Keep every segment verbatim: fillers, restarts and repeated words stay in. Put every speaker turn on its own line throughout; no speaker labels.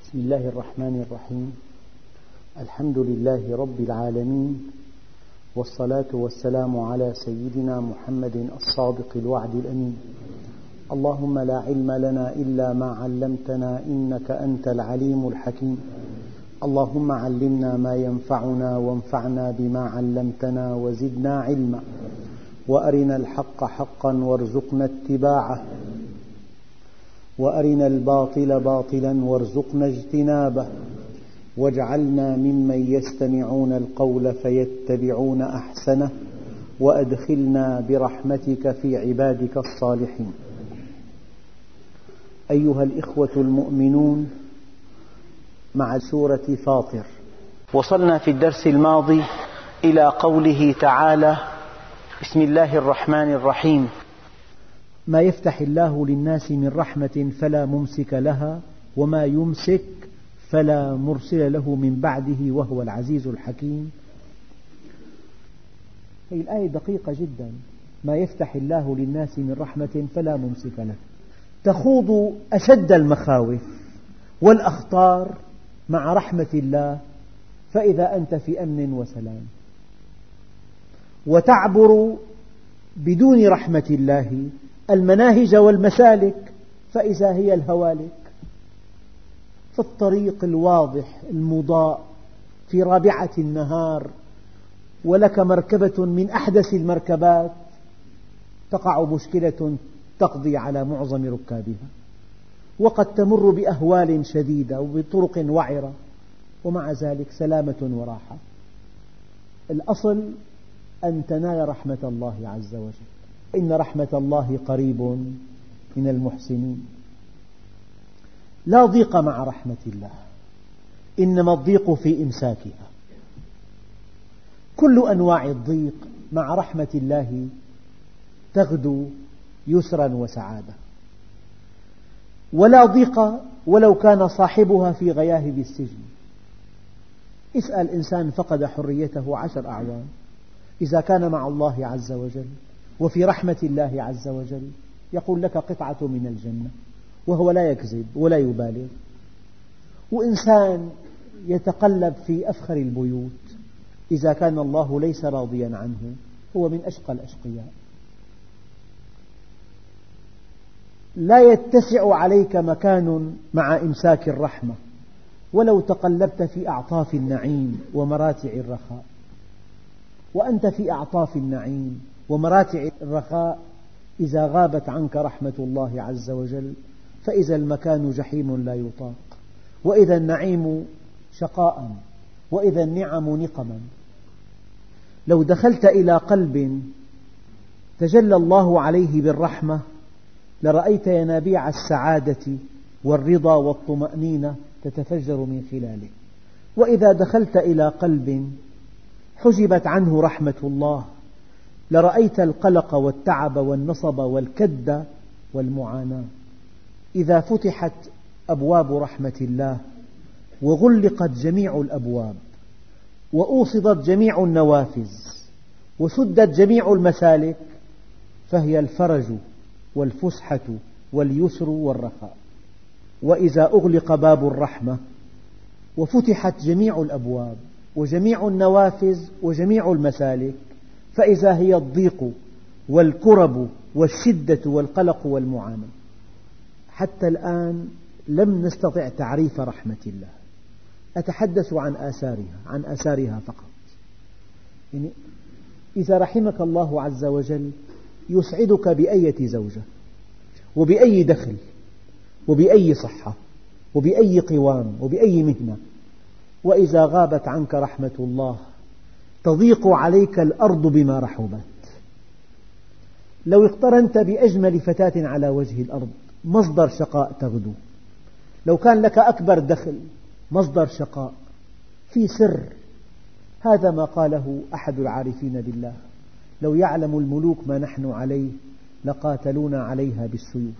بسم الله الرحمن الرحيم. الحمد لله رب العالمين، والصلاة والسلام على سيدنا محمد الصادق الوعد الأمين. اللهم لا علم لنا إلا ما علمتنا إنك أنت العليم الحكيم. اللهم علمنا ما ينفعنا وانفعنا بما علمتنا وزدنا علما، وأرنا الحق حقا وارزقنا اتباعه، وأرنا الباطل باطلا وارزقنا اجتنابه، واجعلنا ممن يستمعون القول فيتبعون أحسنه، وأدخلنا برحمتك في عبادك الصالحين. أيها الإخوة المؤمنون، مع سورة فاطر وصلنا في الدرس الماضي إلى قوله تعالى: بسم الله الرحمن الرحيم. ما يفتح الله للناس من رحمة فلا ممسك لها، وما يمسك فلا مرسل له من بعده، وهو العزيز الحكيم. هذه الآية دقيقة جدا. ما يفتح الله للناس من رحمة فلا ممسك له، تخوض أشد المخاوف والأخطار مع رحمة الله، فإذا أنت في أمن وسلام، وتعبر بدون رحمة الله المناهج والمسالك، فإذا هي الهوالك. في الطريق الواضح المضاء في رابعة النهار، ولك مركبة من أحدث المركبات، تقع مشكلة تقضي على معظم ركابها، وقد تمر بأهوال شديدة وبطرق وعرة، ومع ذلك سلامة وراحة. الأصل أن تنال رحمة الله عز وجل، إن رحمة الله قريب من المحسنين. لا ضيق مع رحمة الله، إنما الضيق في إمساكها. كل أنواع الضيق مع رحمة الله تغدو يسرا وسعادة، ولا ضيق ولو كان صاحبها في غياهب السجن. اسأل إنسان فقد حريته عشر أعوام، إذا كان مع الله عز وجل وفي رحمة الله عز وجل يقول لك قطعة من الجنة، وهو لا يكذب ولا يبالغ. وإنسان يتقلب في أفخر البيوت، إذا كان الله ليس راضيا عنه هو من أشقى الأشقياء. لا يتسع عليك مكان مع إمساك الرحمة، ولو تقلبت في أعطاف النعيم ومراتع الرخاء. وأنت في أعطاف النعيم ومراتع الرخاء، إذا غابت عنك رحمة الله عز وجل فإذا المكان جحيم لا يطاق، وإذا النعيم شقاء، وإذا النعم نقما. لو دخلت إلى قلب تجلى الله عليه بالرحمة لرأيت ينابيع السعادة والرضا والطمأنينة تتفجر من خلاله. وإذا دخلت إلى قلب حجبت عنه رحمة الله لرأيت القلق والتعب والنصب والكد والمعاناة. إذا فتحت أبواب رحمة الله وغلقت جميع الأبواب وأوصدت جميع النوافذ وسدت جميع المسالك، فهي الفرج والفسحة واليسر والرخاء. وإذا أغلق باب الرحمة وفتحت جميع الأبواب وجميع النوافذ وجميع المسالك، فإذا هي الضيق والكرب والشدة والقلق والمعاناة. حتى الآن لم نستطع تعريف رحمة الله، أتحدث عن آثارها عن آثارها فقط. يعني إذا رحمك الله عز وجل يسعدك بأية زوجة وبأي دخل وبأي صحة وبأي قوام وبأي مهنة. وإذا غابت عنك رحمة الله تضيق عليك الأرض بما رحبت. لو اقترنت بأجمل فتاة على وجه الأرض مصدر شقاء تغدو. لو كان لك أكبر دخل مصدر شقاء في سر. هذا ما قاله أحد العارفين بالله: لو يعلم الملوك ما نحن عليه لقاتلونا عليها بالسيوف.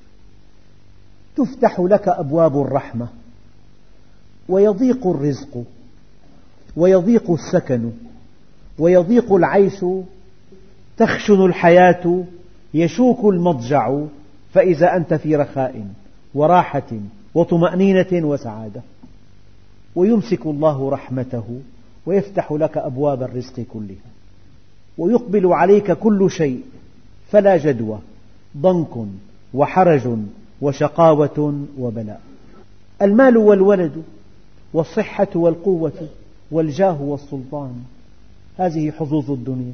تفتح لك أبواب الرحمة ويضيق الرزق ويضيق السكن ويضيق العيش، تخشن الحياة، يشوك المضجع، فإذا أنت في رخاء وراحة وطمأنينة وسعادة. ويمسك الله رحمته ويفتح لك أبواب الرزق كلها، ويقبل عليك كل شيء فلا جدوى، ضنك وحرج وشقاوة وبلاء. المال والولد والصحة والقوة والجاه والسلطان، هذه حظوظ الدنيا.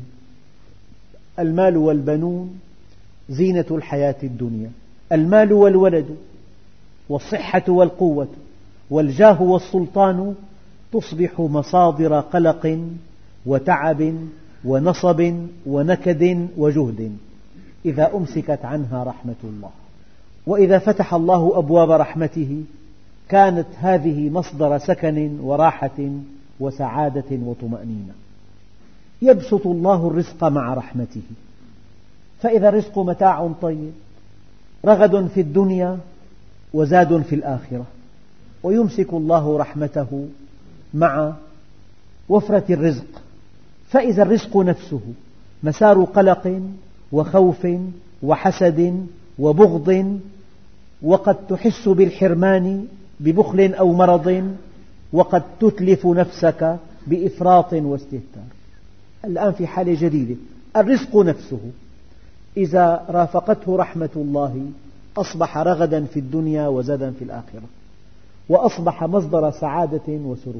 المال والبنون زينة الحياة الدنيا. المال والولد والصحة والقوة والجاه والسلطان تصبح مصادر قلق وتعب ونصب ونكد وجهد إذا أمسكت عنها رحمة الله. وإذا فتح الله أبواب رحمته كانت هذه مصدر سكن وراحة وسعادة وطمأنينة. يبسط الله الرزق مع رحمته، فإذا الرزق متاع طيب رغد في الدنيا وزاد في الآخرة. ويمسك الله رحمته مع وفرة الرزق، فإذا الرزق نفسه مسار قلق وخوف وحسد وبغض، وقد تحس بالحرمان ببخل أو مرض، وقد تتلف نفسك بإفراط واستهتار. الآن في حالة جديدة، الرزق نفسه إذا رافقته رحمة الله أصبح رغدا في الدنيا وزادا في الآخرة، وأصبح مصدر سعادة وسرور.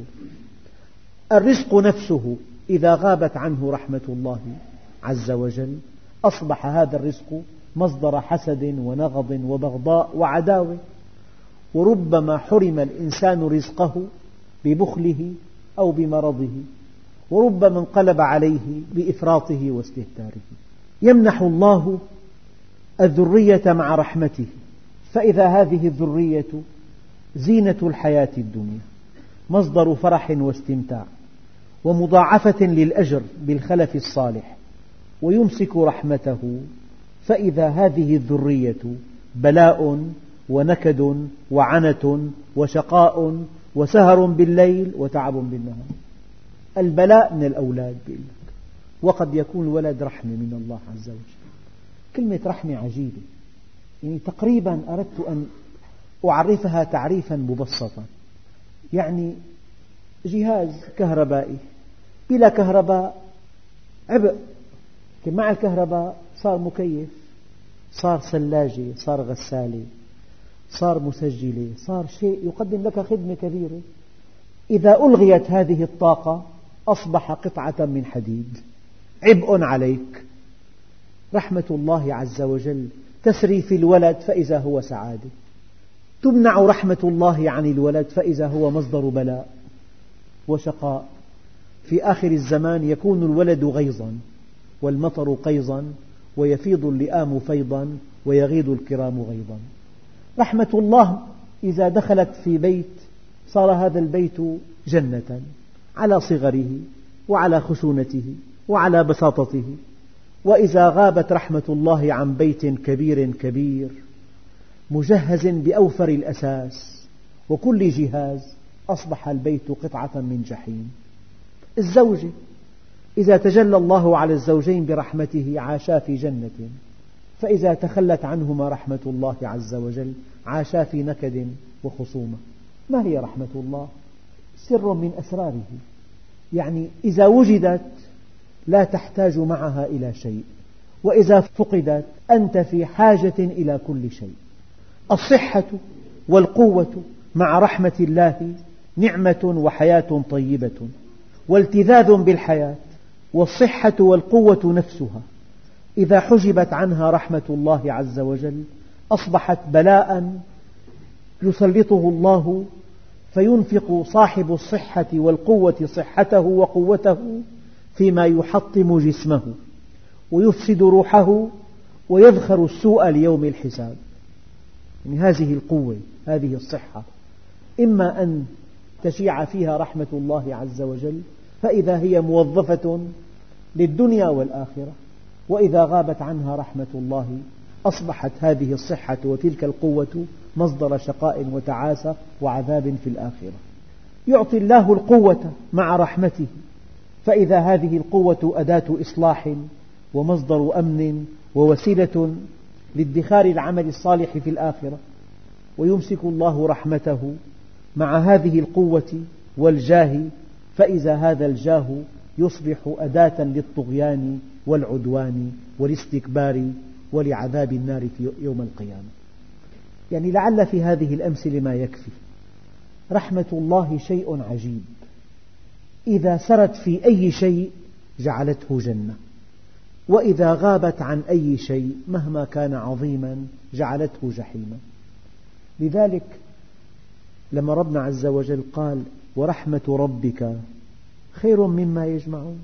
الرزق نفسه إذا غابت عنه رحمة الله عز وجل أصبح هذا الرزق مصدر حسد ونغض وبغضاء وعداوة، وربما حرم الإنسان رزقه ببخله أو بمرضه، وربما انقلب عليه بإفراطه واستهتاره. يمنح الله الذرية مع رحمته، فإذا هذه الذرية زينة الحياة الدنيا، مصدر فرح واستمتاع ومضاعفة للأجر بالخلف الصالح. ويمسك رحمته، فإذا هذه الذرية بلاء ونكد وعنة وشقاء وسهر بالليل وتعب بالنهار. البلاء من الأولاد بيقول لك، وقد يكون الولد رحمة من الله عز وجل. كلمة رحمة عجيبة، يعني تقريبا أردت أن أعرفها تعريفا مبسطا. يعني جهاز كهربائي بلا كهرباء عبء، مع الكهرباء صار مكيف، صار ثلاجة، صار غسالة، صار مسجلة، صار شيء يقدم لك خدمة كبيرة. إذا ألغيت هذه الطاقة أصبح قطعة من حديد، عبء عليك. رحمة الله عز وجل تسري في الولد فإذا هو سعادة، تمنع رحمة الله عن الولد فإذا هو مصدر بلاء وشقاء. في آخر الزمان يكون الولد غيظا والمطر قيظا، ويفيض اللئام فيضا ويغيض الكرام غيظا. رحمة الله إذا دخلت في بيت صار هذا البيت جنة على صغره وعلى خشونته وعلى بساطته. وإذا غابت رحمة الله عن بيت كبير كبير مجهز بأوفر الأساس وكل جهاز أصبح البيت قطعة من جحيم. الزوجة إذا تجلى الله على الزوجين برحمته عاشا في جنة، فإذا تخلت عنهما رحمة الله عز وجل عاشا في نكد وخصومة. ما هي رحمة الله؟ سر من أسراره، يعني إذا وجدت لا تحتاج معها إلى شيء، وإذا فقدت أنت في حاجة إلى كل شيء. الصحة والقوة مع رحمة الله نعمة وحياة طيبة والتذاذ بالحياة. والصحة والقوة نفسها إذا حجبت عنها رحمة الله عز وجل أصبحت بلاء يسلطه الله، فينفق صاحب الصحة والقوة صحته وقوته فيما يحطم جسمه ويفسد روحه ويذخر السوء ليوم الحساب. يعني هذه القوة، هذه الصحة، إما أن تشيع فيها رحمة الله عز وجل فإذا هي موظفة للدنيا والآخرة، وإذا غابت عنها رحمة الله أصبحت هذه الصحة وتلك القوة مصدر شقاء وتعاسة وعذاب في الآخرة. يعطي الله القوة مع رحمته، فإذا هذه القوة أداة إصلاح ومصدر أمن ووسيلة لادخار العمل الصالح في الآخرة. ويمسك الله رحمته مع هذه القوة والجاه، فإذا هذا الجاه يصبح أداة للطغيان والعدوان والاستكبار ولعذاب النار في يوم القيامة. يعني لعل في هذه الأمثلة ما يكفي. رحمة الله شيء عجيب، إذا سرت في أي شيء جعلته جنة، وإذا غابت عن أي شيء مهما كان عظيما جعلته جحيما. لذلك لما ربنا عز وجل قال ورحمة ربك خير مما يجمعون،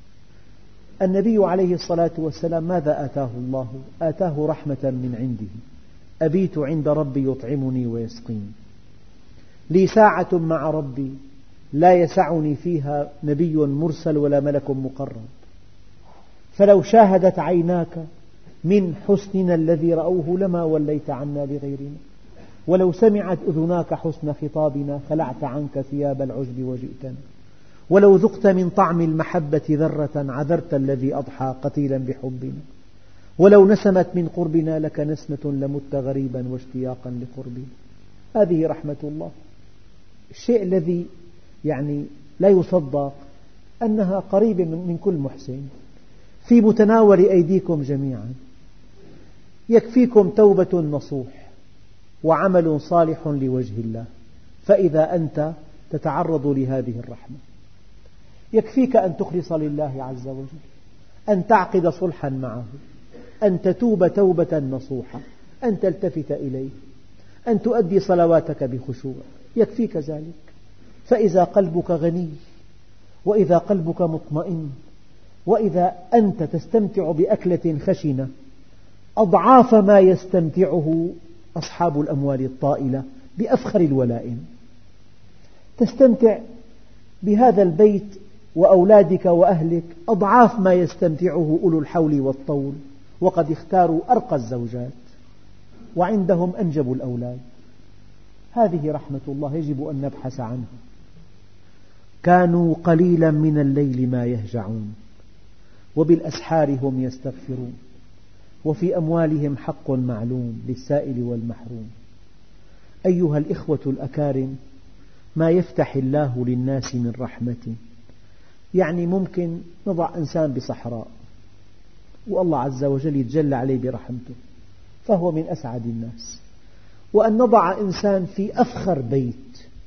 النبي عليه الصلاة والسلام ماذا آتاه الله؟ آتاه رحمة من عنده، أبيت عند ربي يطعمني ويسقيني، لي ساعة مع ربي لا يسعني فيها نبي مرسل ولا ملك مقرب، فلو شاهدت عيناك من حسننا الذي رأوه لما وليت عنا لغيرنا، ولو سمعت أذناك حسن خطابنا خلعت عنك ثياب العجب وجئتنا، ولو ذقت من طعم المحبة ذرة عذرت الذي أضحى قتيلا بحبنا، ولو نسمت من قربنا لك نسمة لمت غريبا واشتياقا لقربنا. هذه رحمة الله. الشيء الذي يعني لا يصدق أنها قريبة من كل محسن، في متناول أيديكم جميعا، يكفيكم توبة نصوح وعمل صالح لوجه الله، فإذا أنت تتعرض لهذه الرحمة يكفيك أن تخلص لله عز وجل، أن تعقد صلحا معه، أن تتوب توبة نصوحة، أن تلتفت إليه، أن تؤدي صلواتك بخشوع، يكفيك ذلك. فإذا قلبك غني، وإذا قلبك مطمئن، وإذا أنت تستمتع بأكلة خشنة أضعاف ما يستمتعه أصحاب الأموال الطائلة بأفخر الولائم، تستمتع بهذا البيت وأولادك وأهلك أضعاف ما يستمتعه أولو الحول والطول، وقد اختاروا أرقى الزوجات وعندهم أنجب الأولاد. هذه رحمة الله يجب أن نبحث عنها. كانوا قليلا من الليل ما يهجعون وبالأسحار هم يستغفرون وفي أموالهم حق معلوم للسائل والمحروم. أيها الإخوة الأكارم، ما يفتح الله للناس من رحمة، يعني ممكن نضع إنسان بصحراء والله عز وجل يتجلى عليه برحمته فهو من أسعد الناس، وأن نضع إنسان في أفخر بيت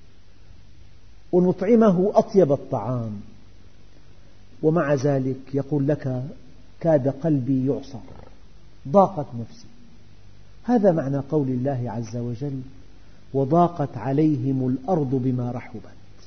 ونطعمه أطيب الطعام ومع ذلك يقول لك كاد قلبي يعصر، ضاقت نفسي. هذا معنى قول الله عز وجل وضاقت عليهم الأرض بما رحبت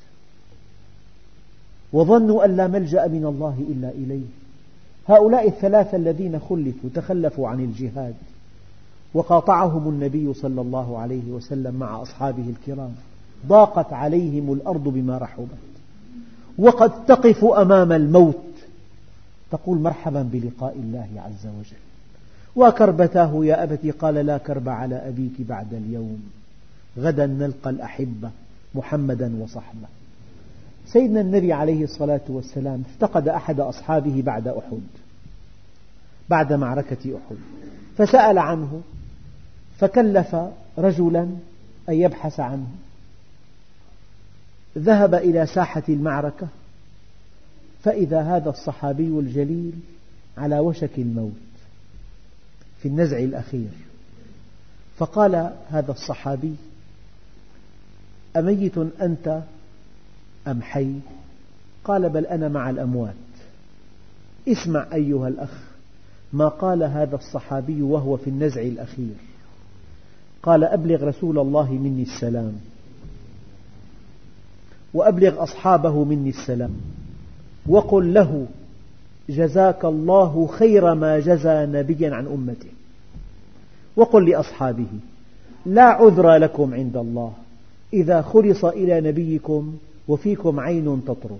وظنوا أن لا ملجأ من الله إلا إليه. هؤلاء الثلاثة الذين خلفوا تخلفوا عن الجهاد وقاطعهم النبي صلى الله عليه وسلم مع أصحابه الكرام، ضاقت عليهم الأرض بما رحبت، وقد تقف أمام الموت تقول مرحبا بلقاء الله عز وجل. وكربتاه يا أبتي قال لا كرب على أبيك بعد اليوم، غدا نلقى الأحبة محمدا وصحبه. سيدنا النبي عليه الصلاة والسلام افتقد أحد أصحابه بعد أحد، بعد معركة أحد، فسأل عنه فكلف رجلا أن يبحث عنه. ذهب إلى ساحة المعركة فإذا هذا الصحابي الجليل على وشك الموت في النزع الأخير، فقال هذا الصحابي أميت أنت أم حي؟ قال بل أنا مع الأموات. اسمع أيها الأخ ما قال هذا الصحابي وهو في النزع الأخير، قال أبلغ رسول الله مني السلام وأبلغ أصحابه مني السلام وقل له جزاك الله خير ما جزى نبيا عن أمته، وقل لأصحابه لا عذر لكم عند الله إذا خلص إلى نبيكم وفيكم عين تطرف.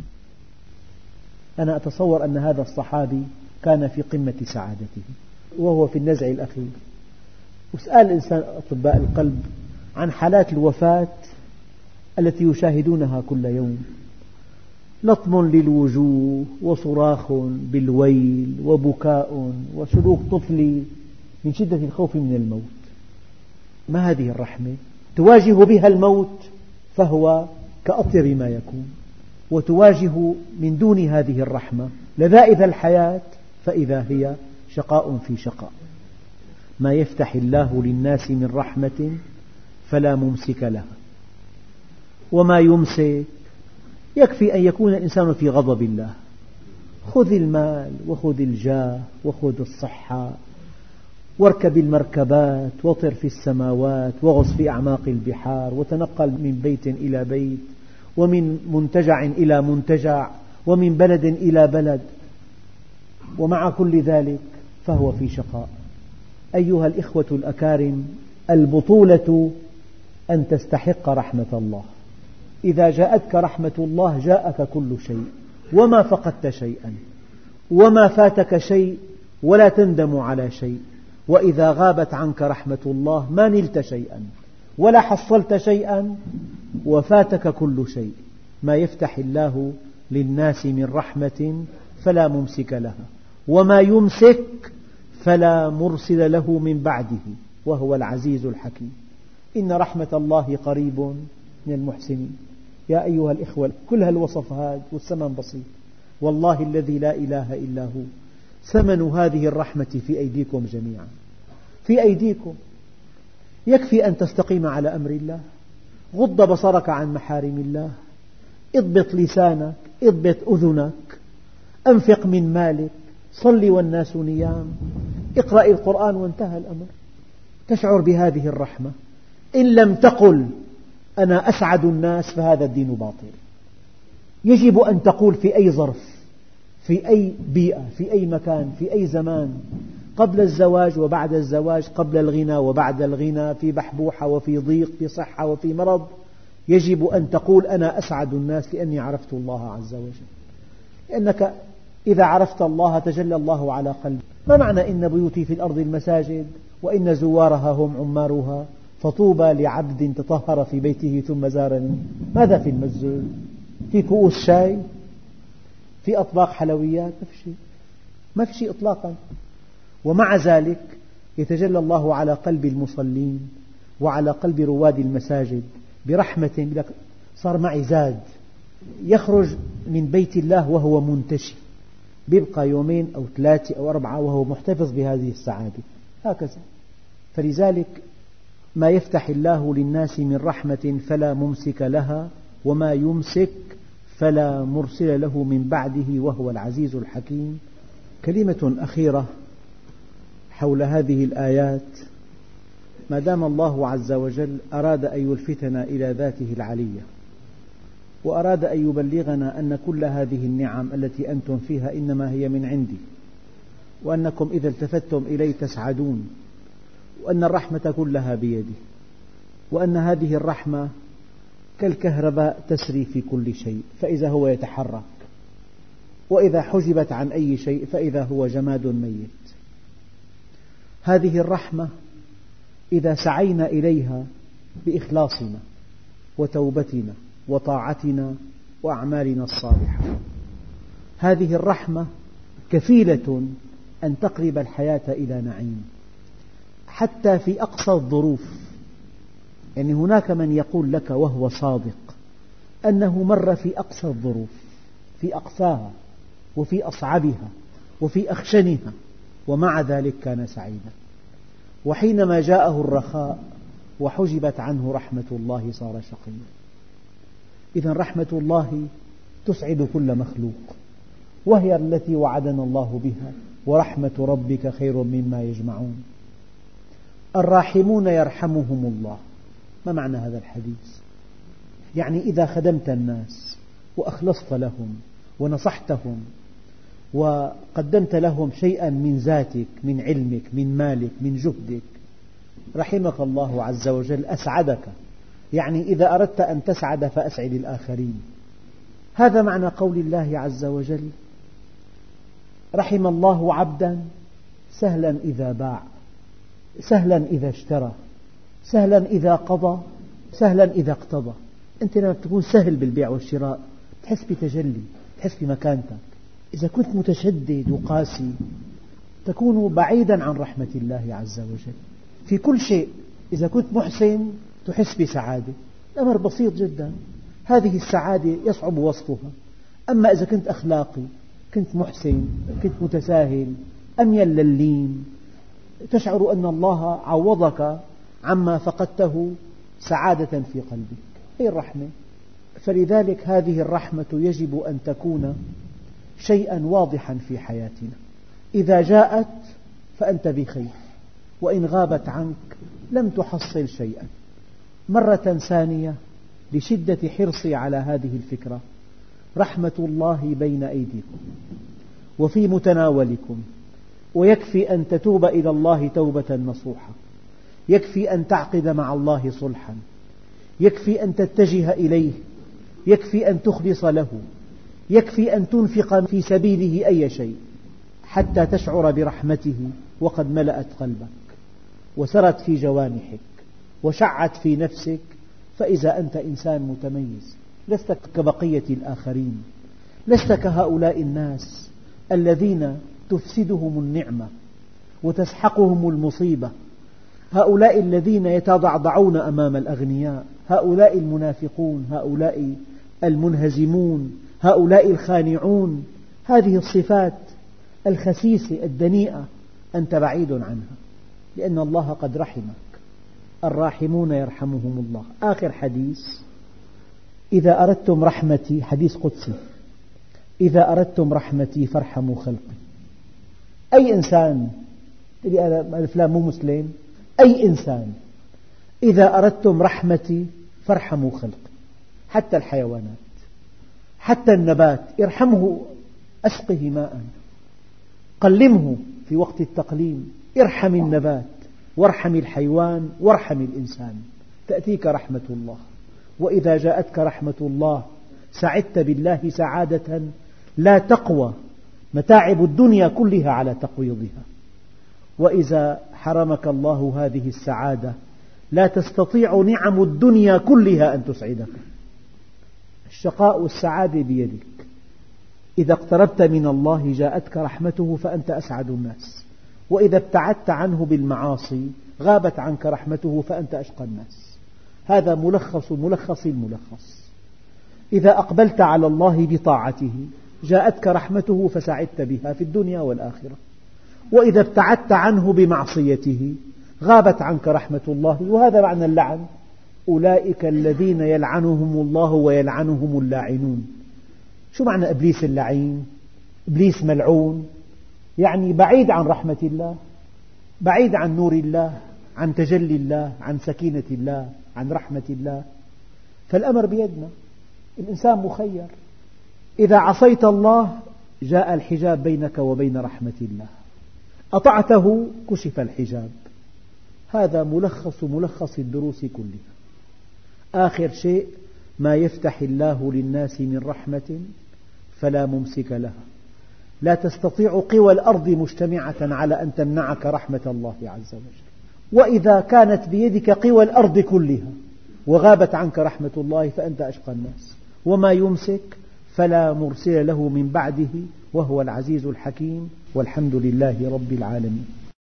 أنا أتصور أن هذا الصحابي كان في قمة سعادته وهو في النزع الأخير. وسأل إنسان أطباء القلب عن حالات الوفاة التي يشاهدونها كل يوم، لطم للوجوه وصراخ بالويل وبكاء وسلوك طفلي من شدة الخوف من الموت. ما هذه الرحمة؟ تواجه بها الموت فهو كأطيب ما يكون، وتواجه من دون هذه الرحمة لذائذ الحياة فإذا هي شقاء في شقاء. ما يفتح الله للناس من رحمة فلا ممسك لها، وما يمسك يكفي أن يكون الإنسان في غضب الله. خذ المال وخذ الجاه وخذ الصحة واركب المركبات وطر في السماوات وغص في أعماق البحار وتنقل من بيت إلى بيت ومن منتجع إلى منتجع ومن بلد إلى بلد، ومع كل ذلك فهو في شقاء. أيها الإخوة الأكارم، البطولة أن تستحق رحمة الله. إذا جاءتك رحمة الله جاءك كل شيء، وما فقدت شيئا وما فاتك شيء ولا تندم على شيء. وإذا غابت عنك رحمة الله ما نلت شيئا ولا حصلت شيئا وفاتك كل شيء. ما يفتح الله للناس من رحمة فلا ممسك لها، وما يمسك فلا مرسل له من بعده، وهو العزيز الحكيم. إن رحمة الله قريب من المحسنين. يا أيها الإخوة، كل هالوصفات والثمن بسيط، والله الذي لا إله إلا هو ثمن هذه الرحمة في أيديكم جميعا، في أيديكم. يكفي أن تستقيم على أمر الله، غض بصرك عن محارم الله، اضبط لسانك، اضبط أذنك، أنفق من مالك، صل والناس نيام، اقرأ القرآن وانتهى الأمر. تشعر بهذه الرحمة. إن لم تقل أنا أسعد الناس فهذا الدين باطل. يجب أن تقول في أي ظرف، في أي بيئة، في أي مكان، في أي زمان، قبل الزواج وبعد الزواج، قبل الغنى وبعد الغنى، في بحبوحة وفي ضيق، في صحة وفي مرض، يجب أن تقول أنا أسعد الناس لأني عرفت الله عز وجل. لأنك إذا عرفت الله تجلى الله على قلبك. ما معنى إن بيوتي في الأرض المساجد وإن زوارها هم عمارها، فطوبى لعبد تطهر في بيته ثم زارني؟ ماذا في المسجد؟ في كؤوس شاي؟ في أطباق حلويات؟ ما في شيء، ما في شيء إطلاقا. ومع ذلك يتجلى الله على قلب المصلين وعلى قلب رواد المساجد برحمة. صار معي زاد، يخرج من بيت الله وهو منتشي، بيبقى يومين أو ثلاثة أو أربعة وهو محتفظ بهذه السعادة، هكذا. فلذلك ما يفتح الله للناس من رحمة فلا ممسك لها، وما يمسك فلا مرسل له من بعده، وهو العزيز الحكيم. كلمة أخيرة حول هذه الآيات. ما دام الله عز وجل أراد أن يلفتنا إلى ذاته العلية، وأراد أن يبلغنا أن كل هذه النعم التي أنتم فيها إنما هي من عندي، وأنكم إذا التفتتم إلي تسعدون، وأن الرحمة كلها بيدي، وأن هذه الرحمة كالكهرباء تسري في كل شيء، فإذا هو يتحرك، وإذا حجبت عن أي شيء فإذا هو جماد ميت. هذه الرحمة إذا سعينا إليها بإخلاصنا وتوبتنا وطاعتنا وأعمالنا الصالحة، هذه الرحمة كفيلة أن تقرب الحياة إلى نعيم حتى في أقصى الظروف. يعني هناك من يقول لك وهو صادق أنه مر في أقصى الظروف، في أقصاها وفي أصعبها وفي أخشنها، ومع ذلك كان سعيدا. وحينما جاءه الرخاء وحجبت عنه رحمة الله صار شقيا. إذن رحمة الله تسعد كل مخلوق، وهي التي وعدنا الله بها، ورحمة ربك خير مما يجمعون. الراحمون يرحمهم الله. ما معنى هذا الحديث؟ يعني إذا خدمت الناس وأخلصت لهم ونصحتهم وقدمت لهم شيئا من ذاتك، من علمك، من مالك، من جهدك، رحمك الله عز وجل، أسعدك. يعني إذا أردت أن تسعد فأسعد الآخرين. هذا معنى قول الله عز وجل: رحم الله عبدا سهلا إذا باع، سهلا إذا اشترى، سهلا إذا قضى، سهلا إذا اقتضى. أنت لما تكون سهل بالبيع والشراء تحس بتجلي، تحس بمكانتك. إذا كنت متشدد وقاسي تكون بعيدا عن رحمة الله عز وجل في كل شيء. إذا كنت محسن تحس بسعادة، الأمر بسيط جدا، هذه السعادة يصعب وصفها. أما إذا كنت أخلاقي، كنت محسن، كنت متساهل، أميل للين، تشعر أن الله عوضك عما فقدته سعادة في قلبك، هي الرحمة. فلذلك هذه الرحمة يجب أن تكون شيئا واضحا في حياتنا، إذا جاءت فأنت بخير، وإن غابت عنك لم تحصل شيئا. مرة ثانية لشدة حرصي على هذه الفكرة، رحمة الله بين أيديكم وفي متناولكم، ويكفي أن تتوب إلى الله توبة نصوحة، يكفي أن تعقد مع الله صلحا، يكفي أن تتجه إليه، يكفي أن تخلص له، يكفي أن تنفق في سبيله أي شيء حتى تشعر برحمته وقد ملأت قلبك وسرت في جوانحك وشعت في نفسك. فإذا أنت إنسان متميز، لست كبقية الآخرين، لست كهؤلاء الناس الذين تفسدهم النعمة وتسحقهم المصيبة، هؤلاء الذين يتضعضعون أمام الأغنياء، هؤلاء المنافقون، هؤلاء المنهزمون، هؤلاء الخانعون. هذه الصفات الخسيسة الدنيئة أنت بعيد عنها، لأن الله قد رحمك، الراحمون يرحمهم الله. آخر حديث: إذا أردتم رحمتي، حديث قدسي، إذا أردتم رحمتي فارحموا خلقي. أي إنسان، تقول أنا فلان مو مسلم، أي إنسان، إذا أردتم رحمتي فارحموا خلقي. حتى الحيوانات، حتى النبات، ارحمه، أسقه ماء، قلمه في وقت التقليم، ارحم النبات وارحم الحيوان وارحم الإنسان، تأتيك رحمة الله. وإذا جاءتك رحمة الله سعدت بالله سعادة لا تقوى متاعب الدنيا كلها على تقويضها. وإذا حرمك الله هذه السعادة لا تستطيع نعم الدنيا كلها أن تسعدك. الشقاء والسعادة بيدك، إذا اقتربت من الله جاءتك رحمته فأنت أسعد الناس، وإذا ابتعدت عنه بالمعاصي غابت عنك رحمته فأنت أشقى الناس. هذا ملخص ملخص الملخص. إذا أقبلت على الله بطاعته جاءتك رحمته فسعدت بها في الدنيا والآخرة، وإذا ابتعدت عنه بمعصيته غابت عنك رحمة الله. وهذا معنى اللعن: أولئك الذين يلعنهم الله ويلعنهم اللاعنون. شو معنى إبليس اللعين؟ إبليس ملعون، يعني بعيد عن رحمة الله، بعيد عن نور الله، عن تجلي الله، عن سكينة الله، عن رحمة الله. فالأمر بيدنا، الإنسان مخير. إذا عصيت الله جاء الحجاب بينك وبين رحمة الله، أطعته كشف الحجاب. هذا ملخص ملخص الدروس كلها. آخر شيء: ما يفتح الله للناس من رحمة فلا ممسك لها. لا تستطيع قوى الأرض مجتمعة على أن تمنعك رحمة الله عز وجل. وإذا كانت بيدك قوى الأرض كلها وغابت عنك رحمة الله فأنت أشقى الناس. وما يمسك فلا مرسل له من بعده وهو العزيز الحكيم، والحمد لله رب العالمين.